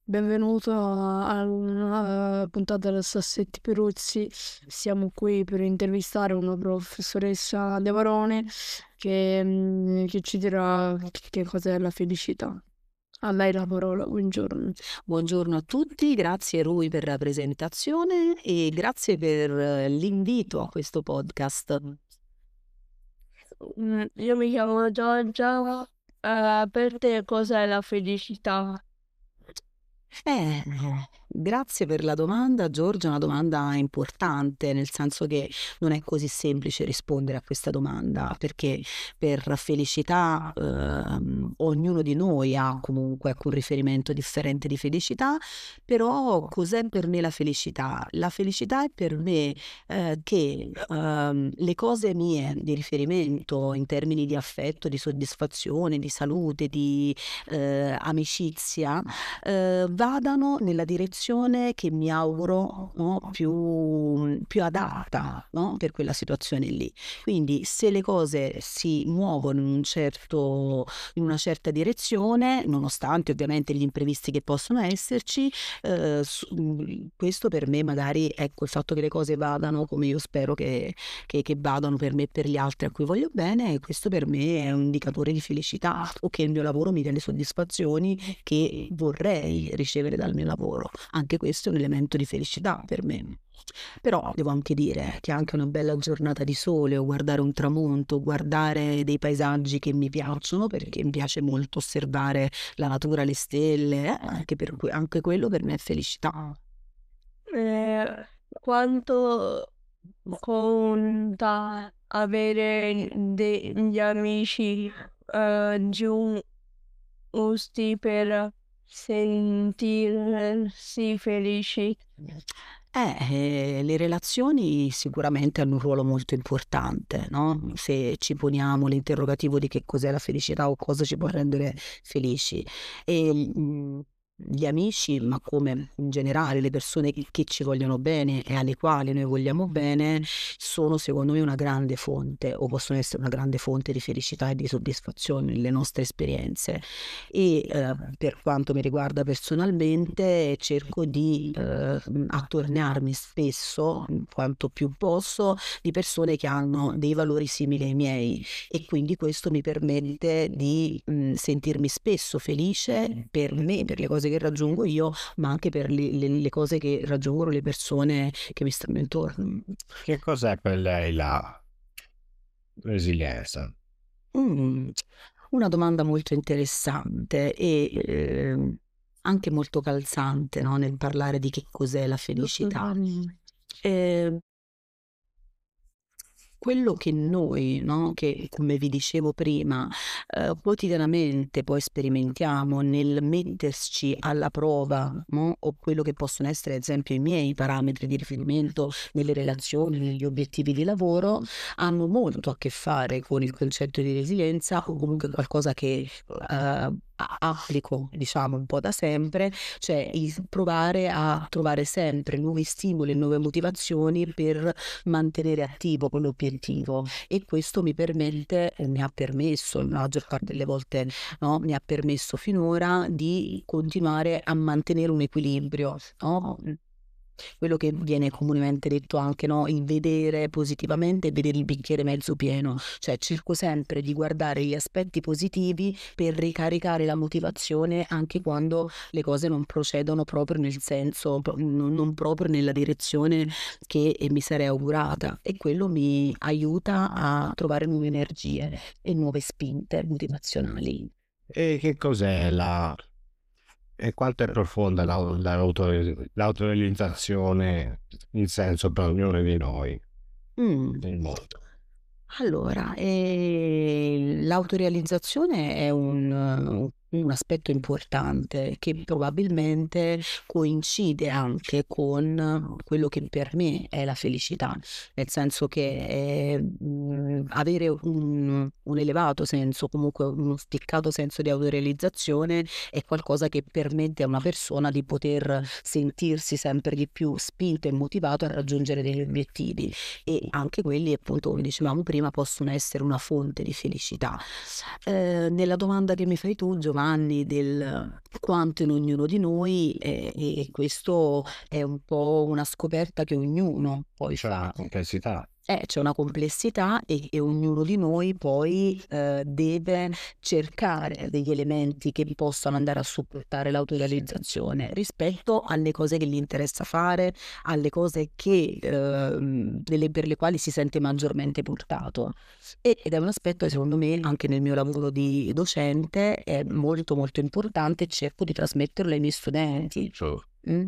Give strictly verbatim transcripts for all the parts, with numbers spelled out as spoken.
benvenuto a una puntata del Sassetti Peruzzi. Siamo qui per intervistare una professoressa De Varone che, mm, che ci dirà che cos'è la felicità. A lei la parola, buongiorno. Buongiorno a tutti, grazie Rui per la presentazione e grazie per eh, l'invito a questo podcast. Mm, Io mi chiamo Giorgia. Eh, per te cos'è la felicità? Eh, grazie per la domanda, Giorgia, è una domanda importante, nel senso che non è così semplice rispondere a questa domanda, perché per felicità ehm, ognuno di noi ha comunque ecco, un riferimento differente di felicità, però cos'è per me la felicità? La felicità è per me eh, che ehm, le cose mie di riferimento in termini di affetto, di soddisfazione, di salute, di eh, amicizia, eh, vadano nella direzione che mi auguro, no, più, più adatta, no, per quella situazione lì. Quindi se le cose si muovono in un certo, in una certa direzione, nonostante ovviamente gli imprevisti che possono esserci, eh, su- mh, questo per me magari ecco il fatto che le cose vadano come io spero che, che, che vadano per me e per gli altri a cui voglio bene, questo per me è un indicatore di felicità, o che il mio lavoro mi dia le soddisfazioni che vorrei ricevere dal mio lavoro. Anche questo è un elemento di felicità per me. Però devo anche dire che anche una bella giornata di sole o guardare un tramonto, guardare dei paesaggi che mi piacciono, perché mi piace molto osservare la natura, le stelle, eh, anche, per, que- anche quello per me è felicità. Eh, quanto conta avere degli amici eh, giusti per sentirsi felici? Eh, eh, le relazioni sicuramente hanno un ruolo molto importante, no? Se ci poniamo l'interrogativo di che cos'è la felicità o cosa ci può rendere felici. E mm, gli amici, ma come in generale le persone che, che ci vogliono bene e alle quali noi vogliamo bene, sono secondo me una grande fonte o possono essere una grande fonte di felicità e di soddisfazione nelle nostre esperienze. E eh, per quanto mi riguarda personalmente cerco di eh, attorniarmi spesso, quanto più posso, di persone che hanno dei valori simili ai miei, e quindi questo mi permette di mh, sentirmi spesso felice per me, per le cose che raggiungo io, ma anche per le, le- le cose che raggiungono le persone che mi stanno intorno. Che cos'è per lei la resilienza? Mm, una domanda molto interessante e ehm, anche molto calzante, no, nel parlare di che cos'è la felicità. Eh, quello che noi, no, che come vi dicevo prima, eh, quotidianamente poi sperimentiamo nel metterci alla prova, no, o quello che possono essere, ad esempio, i miei parametri di riferimento nelle relazioni, negli obiettivi di lavoro, hanno molto a che fare con il concetto di resilienza, o comunque qualcosa che eh, applico, diciamo, un po' da sempre, cioè il provare a trovare sempre nuovi stimoli e nuove motivazioni per mantenere attivo quell'obiettivo, e questo mi permette, eh, mi ha permesso, la maggior parte delle volte no, mi ha permesso finora di continuare a mantenere un equilibrio, no? Quello che viene comunemente detto anche, no, il vedere positivamente e vedere il bicchiere mezzo pieno, cioè cerco sempre di guardare gli aspetti positivi per ricaricare la motivazione anche quando le cose non procedono proprio nel senso, pro- non non proprio nella direzione che eh, mi sarei augurata, e quello mi aiuta a trovare nuove energie e nuove spinte motivazionali. E che cos'è la... e quanto è profonda la, la autori- l'autorealizzazione in senso per ognuno di noi Mm. nel mondo? Allora, eh, l'autorealizzazione è un, un aspetto importante che probabilmente coincide anche con quello che per me è la felicità, nel senso che eh, mh, avere un, un elevato senso, comunque uno spiccato senso di autorealizzazione è qualcosa che permette a una persona di poter sentirsi sempre di più spinto e motivato a raggiungere degli obiettivi, e anche quelli, appunto, come dicevamo prima, possono essere una fonte di felicità. Eh, nella domanda che mi fai tu, Giovanni, Giovanni del quanto in ognuno di noi, e, e questo è un po' una scoperta che ognuno poi C'è una fa. complessità. Eh, c'è una complessità e, e ognuno di noi poi eh, deve cercare degli elementi che possano andare a supportare l'autorealizzazione rispetto alle cose che gli interessa fare, alle cose che, ehm, delle- per le quali si sente maggiormente portato. E- ed è un aspetto che secondo me anche nel mio lavoro di docente è molto molto importante e cerco di trasmetterlo ai miei studenti. Mm?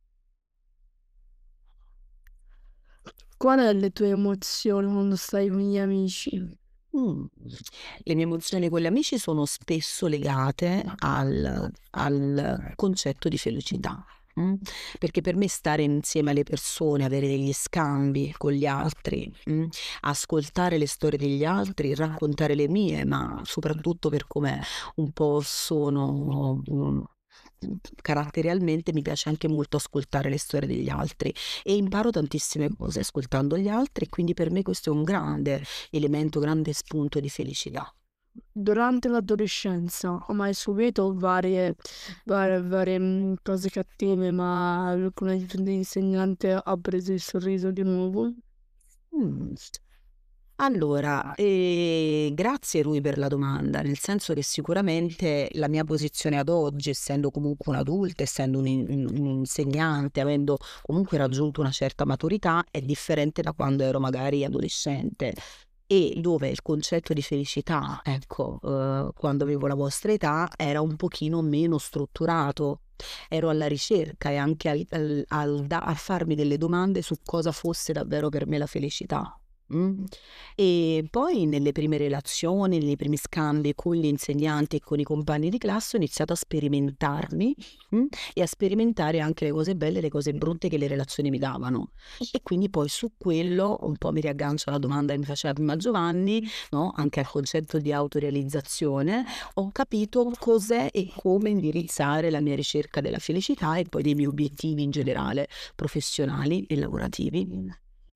Qual è le tue emozioni quando stai con gli amici? Mm. Le mie emozioni con gli amici sono spesso legate al, al concetto di felicità. mm? Perché per me stare insieme alle persone, avere degli scambi con gli altri, mm? ascoltare le storie degli altri, raccontare le mie, ma soprattutto per come un po' sono mm, caratterialmente, mi piace anche molto ascoltare le storie degli altri e imparo tantissime cose ascoltando gli altri, quindi per me questo è un grande elemento, grande spunto di felicità. Durante l'adolescenza ho mai subito varie, varie, varie mm, cose cattive, ma alcune insegnante ha preso il sorriso di nuovo. Mm. Allora, eh, grazie Rui per la domanda, nel senso che sicuramente la mia posizione ad oggi, essendo comunque un adulto, essendo un, in- un insegnante, avendo comunque raggiunto una certa maturità, è differente da quando ero magari adolescente e dove il concetto di felicità, ecco, eh, quando avevo la vostra età, era un pochino meno strutturato. Ero alla ricerca e anche al- al- al da- a farmi delle domande su cosa fosse davvero per me la felicità. mm? E poi nelle prime relazioni, nei primi scambi con gli insegnanti e con i compagni di classe ho iniziato a sperimentarmi mm? e a sperimentare anche le cose belle e le cose brutte che le relazioni mi davano. E quindi poi su quello un po' mi riaggancio alla domanda che mi faceva prima Giovanni, no? Anche al concetto di autorealizzazione, ho capito cos'è e come indirizzare la mia ricerca della felicità e poi dei miei obiettivi in generale, professionali e lavorativi.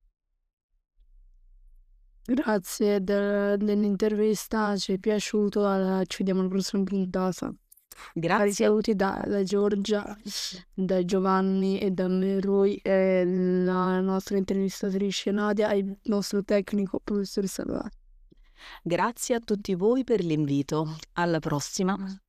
Grazie del- dell'intervista, ci è piaciuto, eh, ci vediamo alla prossima puntata. Cari Grazie. saluti da, da Giorgia, da Giovanni e da me, Rui, e la nostra intervistatrice Nadia e il nostro tecnico professor Salvati. Grazie a tutti voi per l'invito. Alla prossima.